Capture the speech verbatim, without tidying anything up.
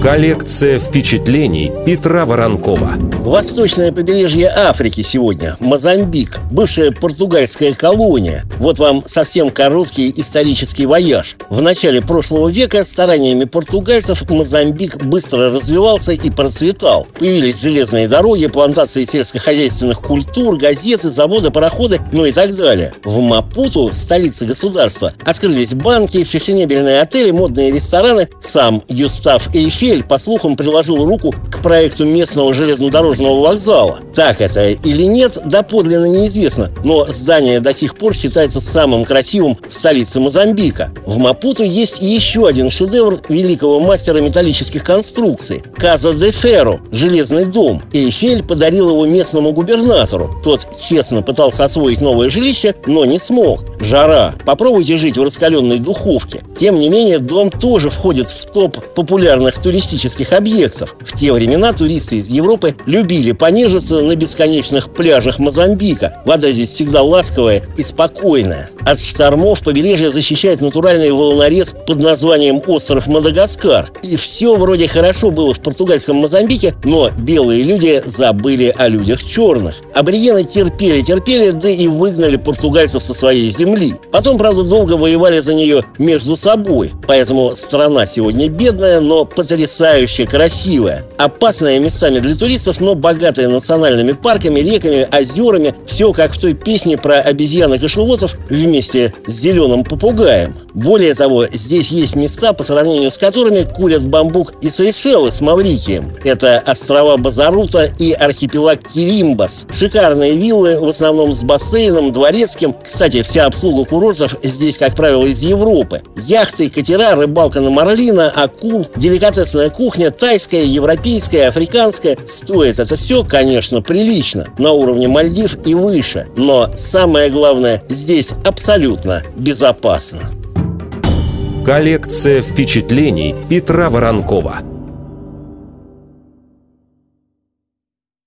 Коллекция впечатлений Петра Воронкова. Восточное побережье Африки сегодня. Мозамбик. Бывшая португальская колония. Вот вам совсем короткий исторический вояж. В начале прошлого века стараниями португальцев Мозамбик быстро развивался и процветал. Появились железные дороги, плантации сельскохозяйственных культур, газеты, заводы, пароходы, ну и так далее. В Мапуту, столице государства, открылись банки, фешенебельные отели, модные рестораны. Сам Гюстав Эйфель, по слухам, приложил руку к проекту местного железнодорожного вокзала. Так это или нет, доподлинно неизвестно, но здание до сих пор считается самым красивым в столице Мозамбика. В Мапуту есть еще один шедевр великого мастера металлических конструкций – Каза де Ферро – железный дом. Эйфель подарил его местному губернатору. Тот честно пытался освоить новое жилище, но не смог. Жара. Попробуйте жить в раскаленной духовке. Тем не менее, дом тоже входит в топ популярных туристических объектов. В те времена туристы из Европы любили понежиться на бесконечных пляжах Мозамбика. Вода здесь всегда ласковая и спокойная. От штормов побережье защищает натуральный волнорез под названием остров Мадагаскар. И все вроде хорошо было в португальском Мозамбике, но белые люди забыли о людях черных. Аборигены терпели-терпели, да и выгнали португальцев со своей земли. Потом, правда, долго воевали за нее между собой. Поэтому страна сегодня бедная, но потрясающе красивая. Опасная местами для туристов, но богатая национальными парками, реками, озерами. Все как в той песне про обезьянок-кашелотов вместе с зеленым попугаем. Более того, здесь есть места, по сравнению с которыми курят бамбук и Сейшелы с Маврикием. Это острова Базарута и архипелаг Киримбас. Шикарные виллы, в основном с бассейном, дворецким. Кстати, вся обслуга курортов здесь, как правило, из Европы. Яхты, катера, рыбалка на марлина, акул, деликатесная кухня, тайская, европейская, африканская. Стоит это все, конечно, прилично, на уровне Мальдив и выше. Но самое главное, здесь абсолютно безопасно. Коллекция впечатлений Петра Воронкова.